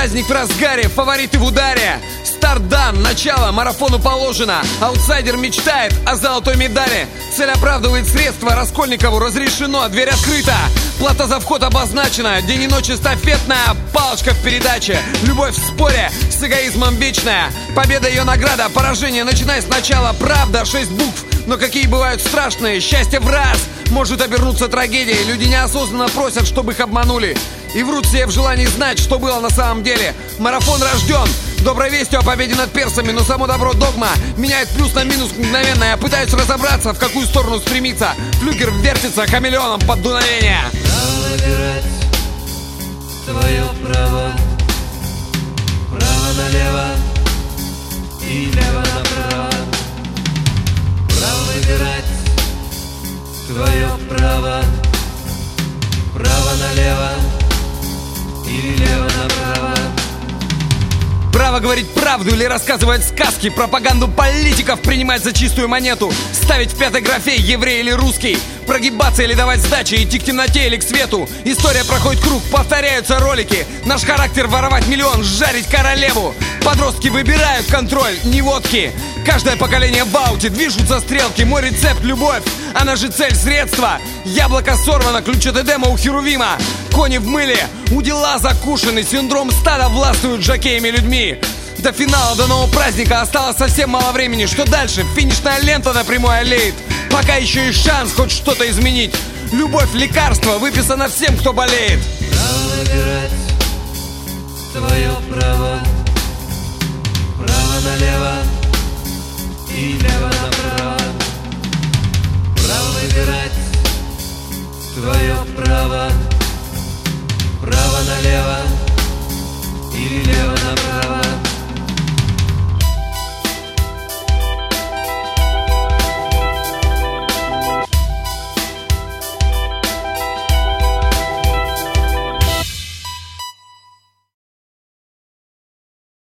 Праздник в разгаре, фавориты в ударе. Старт дан, начало, марафону положено. Аутсайдер мечтает о золотой медали. Цель оправдывает средства, Раскольникову разрешено. Дверь открыта, плата за вход обозначена. День и ночь эстафетная, палочка в передаче. Любовь в споре, с эгоизмом вечная. Победа ее награда, поражение начинай сначала. Правда, 6 букв, но какие бывают страшные. Счастье в раз может обернуться трагедией. Люди неосознанно просят, чтобы их обманули, и врут себе в желании знать, что было на самом деле. Марафон рожден доброй вестью о победе над персами, но само добро догма меняет плюс на минус мгновенно. Я пытаюсь разобраться, в какую сторону стремиться. Флюгер вертится хамелеоном под дуновение. Право выбирать, твое право. Право налево и лево направо. Право выбирать, твое право. Право налево или лево направо. Право говорить правду или рассказывать сказки. Пропаганду политиков принимать за чистую монету. Ставить в пятой графе еврей или русский. Прогибаться или давать сдачи. Идти к темноте или к свету. История проходит круг, повторяются ролики. Наш характер воровать миллион, жарить королеву. Подростки выбирают контроль, не водки. Каждое поколение в ауте, движутся стрелки. Мой рецепт — любовь, она же цель, средства. Яблоко сорвано, ключ от Эдема у Херувима. Кони в мыле, удила закушены. Синдром стада властвует жокеями людьми. До финала, до нового праздника осталось совсем мало времени. Что дальше? Финишная лента на прямой аллеет. Пока еще есть шанс хоть что-то изменить. Любовь — лекарство, выписано всем, кто болеет. Право выбирать, твое право. Право налево и лево направо. Право выбирать, твое право. Право налево или лево направо.